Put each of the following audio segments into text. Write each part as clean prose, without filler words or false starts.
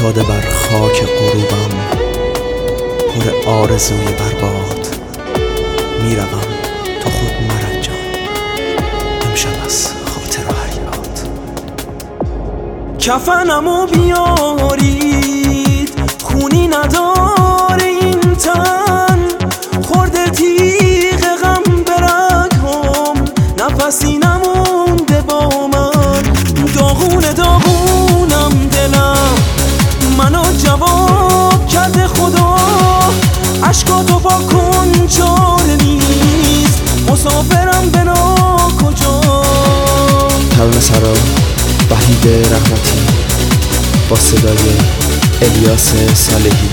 افتاده بر خاک غروبم، پر آرزوی برباد. میروم تو خود مرنجان، امشب از خاطر حیات. کفنمو بیارید، خونی نداره این تن، خورده تیغ غم به رگم، نفسی نمونده با من. داغونم دلم، منو جواب کرده خدا. عشقاتو پاک کن چاره نیست، مسافرم به ناکجا. ترانه سرا وحید رحمتی با صدای الیاس صالحی.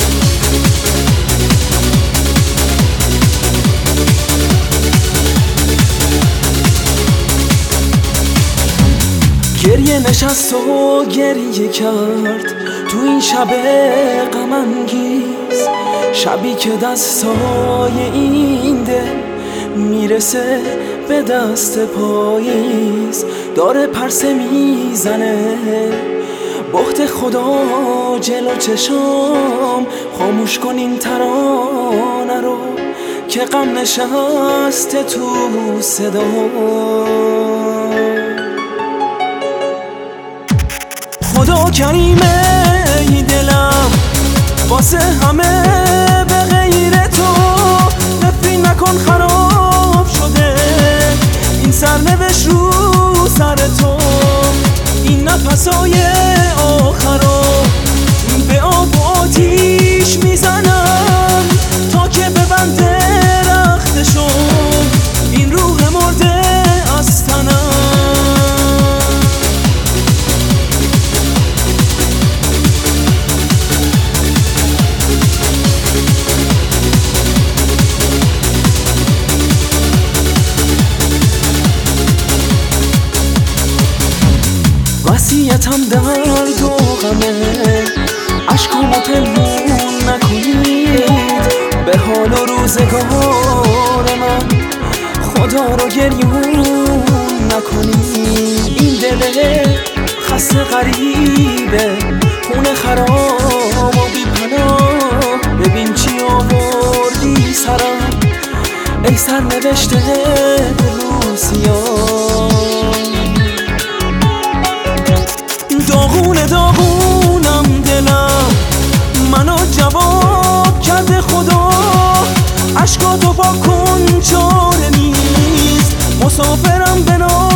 گریه نشست و گریه کرد تو این شب غم انگیز، شبی که دستای این دل میرسه به دست پاییز. داره پرسه میزنه بخت خدا جلو چشام، خاموش کن این ترانه رو که غم نشسته تو صدا. خدا کریمه ای دلم، واسه همه به غیر تو. نفرین نکن خراب شده این سرنوشت رو سر تو. این نفسای آخرا به آب و آتیش میزنم تا که ببنده رختشون این روح مرده از تنم. وصیتم درد و غمه، عشقامو پنهون نکنید. به حال و روزگار من خدا رو گریون نکنید. این دل خسته غریبه، خونه خراب و بی پناه. ببین چی آوردی سرم ای سرنوشته روسیا. داغونم دلم، منو جواب کرده خدا. عشقاتو پاک کن چاره نیست، مسافرم به